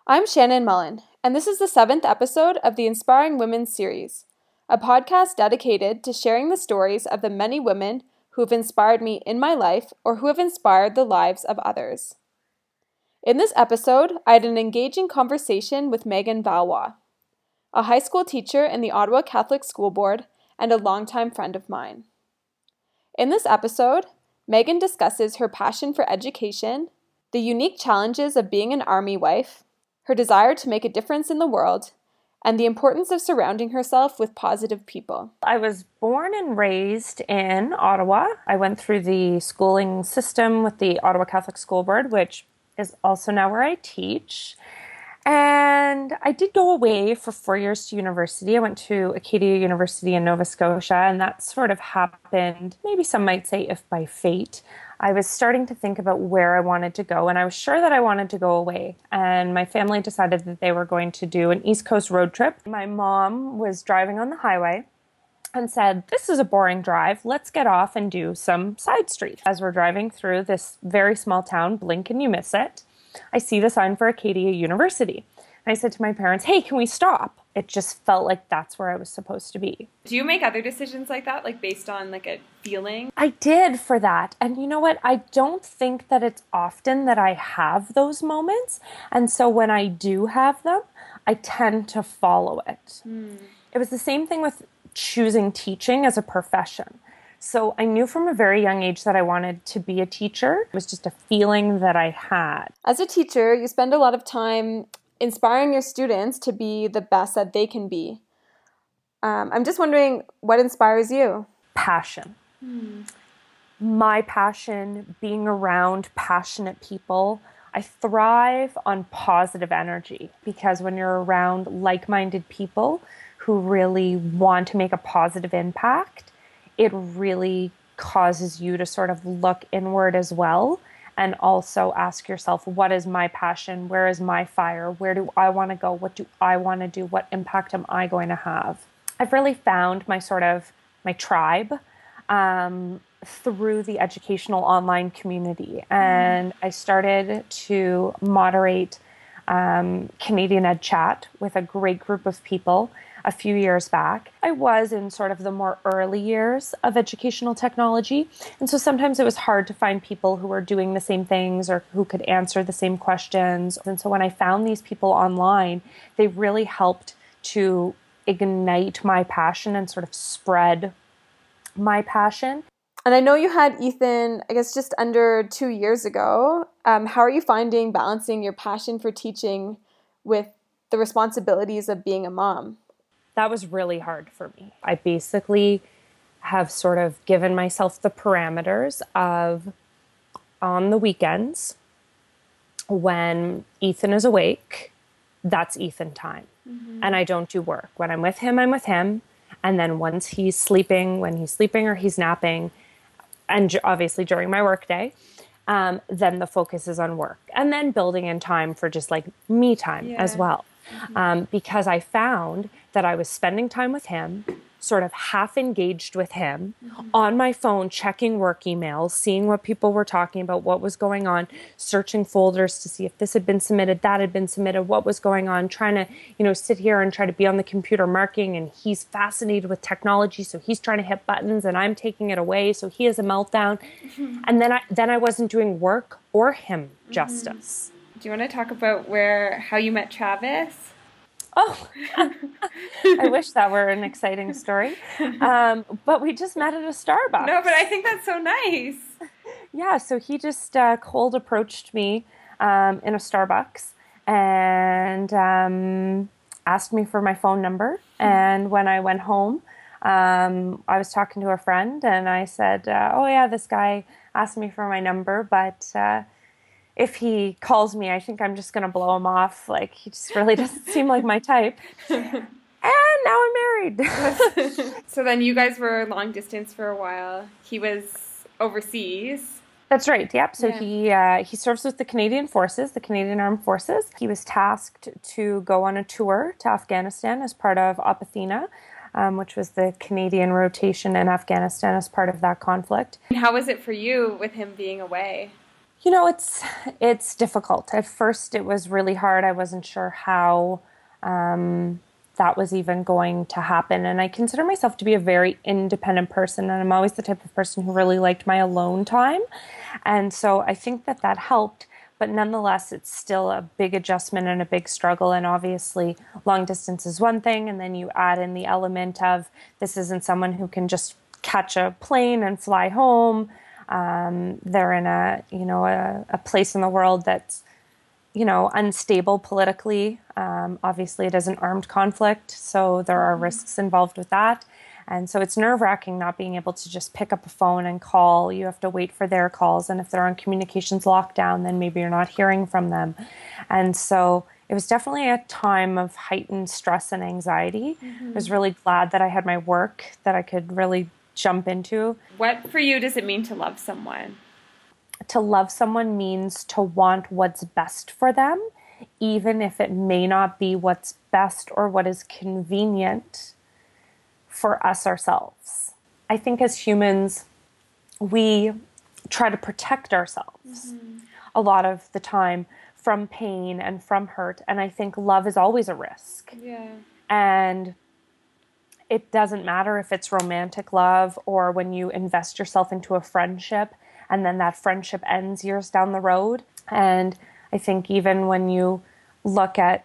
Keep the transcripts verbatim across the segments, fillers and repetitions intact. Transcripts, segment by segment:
I'm Shannon Mullen, and this is the seventh episode of the Inspiring Women series, a podcast dedicated to sharing the stories of the many women who have inspired me in my life or who have inspired the lives of others. In this episode, I had an engaging conversation with Megan Valois, a high school teacher in the Ottawa Catholic School Board and a longtime friend of mine. In this episode, Megan discusses her passion for education, the unique challenges of being an army wife, her desire to make a difference in the world, and the importance of surrounding herself with positive people. I was born and raised in Ottawa. I went through the schooling system with the Ottawa Catholic School Board, which is also now where I teach. And I did go away for four years to university. I went to Acadia University in Nova Scotia, and that sort of happened, maybe some might say if by fate. I was starting to think about where I wanted to go, and I was sure that I wanted to go away. And my family decided that they were going to do an East Coast road trip. My mom was driving on the highway and said, "This is a boring drive. Let's get off and do some side streets." As we're driving through this very small town, blink and you miss it, I see the sign for Acadia University. And I said to my parents, "Hey, can we stop?" It just felt like that's where I was supposed to be. Do you make other decisions like that, like based on like a feeling? I did for that. And you know what? I don't think that it's often that I have those moments. And so when I do have them, I tend to follow it. Mm. It was the same thing with choosing teaching as a profession. So I knew from a very young age that I wanted to be a teacher. It was just a feeling that I had. As a teacher, you spend a lot of time inspiring your students to be the best that they can be. Um, I'm just wondering, what inspires you? Passion. Hmm. My passion, being around passionate people. I thrive on positive energy because when you're around like-minded people who really want to make a positive impact, it really causes you to sort of look inward as well. And also ask yourself, what is my passion? Where is my fire? Where do I want to go? What do I want to do? What impact am I going to have? I've really found my sort of, my tribe um, through the educational online community. And I started to moderate um, Canadian Ed Chat with a great group of people a few years back. I was in sort of the more early years of educational technology. And so sometimes it was hard to find people who were doing the same things or who could answer the same questions. And so when I found these people online, they really helped to ignite my passion and sort of spread my passion. And I know you had Ethan, I guess, just under two years ago. Um, how are you finding balancing your passion for teaching with the responsibilities of being a mom? That was really hard for me. I basically have sort of given myself the parameters of on the weekends when Ethan is awake, that's Ethan time. Mm-hmm. And I don't do work. When I'm with him, I'm with him. And then once he's sleeping, when he's sleeping or he's napping, and obviously during my work day, um, then the focus is on work. And then building in time for just like me time yeah. as well. Mm-hmm. Um, because I found that I was spending time with him, sort of half engaged with him, mm-hmm. on my phone, checking work emails, seeing what people were talking about, what was going on, searching folders to see if this had been submitted, that had been submitted, what was going on, trying to, you know, sit here and try to be on the computer marking. And he's fascinated with technology, so he's trying to hit buttons and I'm taking it away. So he has a meltdown. Mm-hmm. And then I, then I wasn't doing work or him justice. Mm-hmm. Do you want to talk about where, how you met Travis? Oh, I wish that were an exciting story. Um, but we just met at a Starbucks. No, but I think that's so nice. Yeah, so he just uh, cold approached me um, in a Starbucks and um, asked me for my phone number. And when I went home, um, I was talking to a friend and I said, uh, oh yeah, this guy asked me for my number, but uh, if he calls me, I think I'm just going to blow him off. Like, he just really doesn't seem like my type. And now I'm married. So then you guys were long distance for a while. He was overseas. That's right. Yep. So yeah. he uh, he serves with the Canadian Forces, the Canadian Armed Forces. He was tasked to go on a tour to Afghanistan as part of Opathina, um, which was the Canadian rotation in Afghanistan as part of that conflict. And how was it for you with him being away? You know, it's it's difficult. At first, it was really hard. I wasn't sure how um, that was even going to happen. And I consider myself to be a very independent person. And I'm always the type of person who really liked my alone time. And so I think that that helped. But nonetheless, it's still a big adjustment and a big struggle. And obviously, long distance is one thing. And then you add in the element of this isn't someone who can just catch a plane and fly home. Um, they're in a, you know, a, a place in the world that's, you know, unstable politically. Um, obviously, it is an armed conflict, so there are risks involved with that. And so it's nerve-wracking not being able to just pick up a phone and call. You have to wait for their calls. And if they're on communications lockdown, then maybe you're not hearing from them. And so it was definitely a time of heightened stress and anxiety. Mm-hmm. I was really glad that I had my work that I could really jump into. What for you does it mean to love someone? To love someone means to want what's best for them, even if it may not be what's best or what is convenient for us ourselves. I think as humans, we try to protect ourselves mm-hmm. a lot of the time from pain and from hurt. And I think love is always a risk. Yeah. And it doesn't matter if it's romantic love or when you invest yourself into a friendship and then that friendship ends years down the road. And I think even when you look at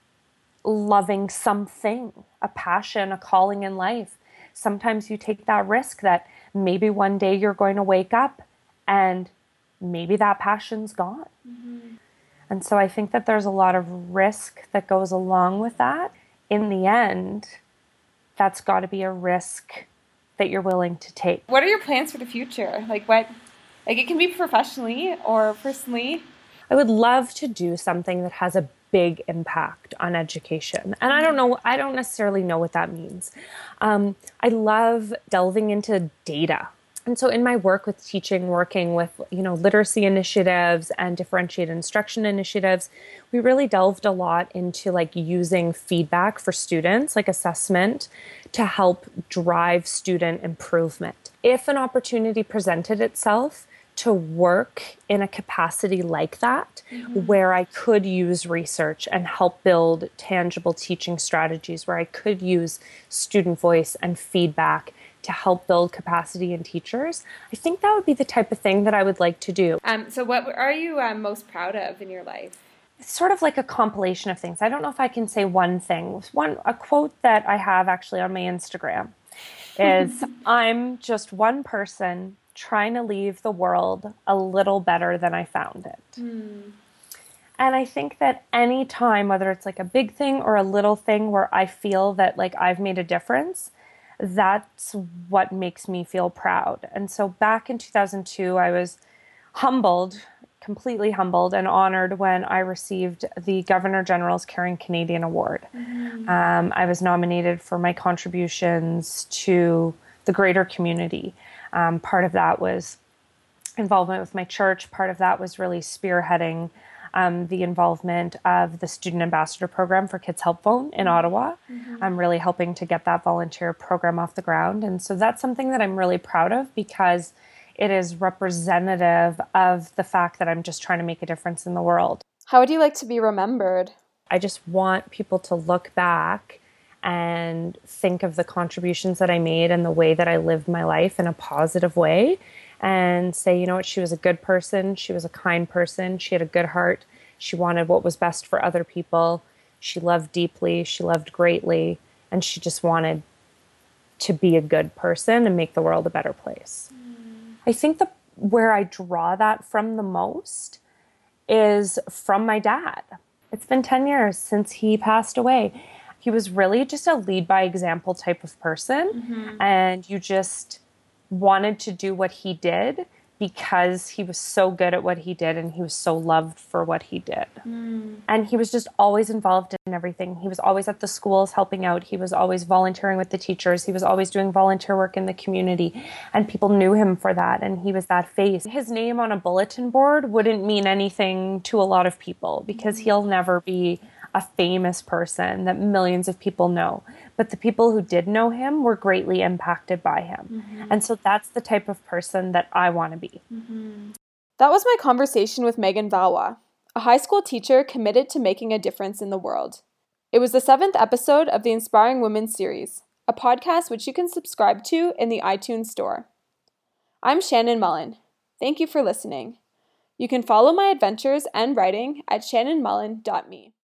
loving something, a passion, a calling in life, sometimes you take that risk that maybe one day you're going to wake up and maybe that passion's gone. Mm-hmm. And so I think that there's a lot of risk that goes along with that. In the end, that's got to be a risk that you're willing to take. What are your plans for the future? Like what, like it can be professionally or personally. I would love to do something that has a big impact on education. And I don't know, I don't necessarily know what that means. Um, I love delving into data. And so in my work with teaching, working with, you know, literacy initiatives and differentiated instruction initiatives, we really delved a lot into like using feedback for students, like assessment, to help drive student improvement. If an opportunity presented itself to work in a capacity like that, mm-hmm. where I could use research and help build tangible teaching strategies, where I could use student voice and feedback to help build capacity in teachers, I think that would be the type of thing that I would like to do. Um, so what are you um, most proud of in your life? It's sort of like a compilation of things. I don't know if I can say one thing. One, a quote that I have actually on my Instagram is, I'm just one person trying to leave the world a little better than I found it. Mm. And I think that any time, whether it's like a big thing or a little thing where I feel that like I've made a difference, that's what makes me feel proud. And so back in two thousand two, I was humbled, completely humbled and honored when I received the Governor General's Caring Canadian Award. Mm-hmm. Um, I was nominated for my contributions to the greater community. Um, part of that was involvement with my church. Part of that was really spearheading Um, the involvement of the Student Ambassador Program for Kids Help Phone in Ottawa. Mm-hmm. I'm really helping to get that volunteer program off the ground. And so that's something that I'm really proud of because it is representative of the fact that I'm just trying to make a difference in the world. How would you like to be remembered? I just want people to look back and think of the contributions that I made and the way that I lived my life in a positive way. And say, you know what, she was a good person. She was a kind person. She had a good heart. She wanted what was best for other people. She loved deeply. She loved greatly. And she just wanted to be a good person and make the world a better place. Mm. I think the where I draw that from the most is from my dad. It's been ten years since he passed away. He was really just a lead by example type of person. Mm-hmm. And you just wanted to do what he did because he was so good at what he did and he was so loved for what he did. Mm. And he was just always involved in everything. He was always at the schools helping out. He was always volunteering with the teachers. He was always doing volunteer work in the community and people knew him for that and he was that face. His name on a bulletin board wouldn't mean anything to a lot of people because he'll never be a famous person that millions of people know. But the people who did know him were greatly impacted by him. Mm-hmm. And so that's the type of person that I want to be. Mm-hmm. That was my conversation with Megan Valois, a high school teacher committed to making a difference in the world. It was the seventh episode of the Inspiring Women series, a podcast which you can subscribe to in the iTunes Store. I'm Shannon Mullen. Thank you for listening. You can follow my adventures and writing at shannon mullen dot me.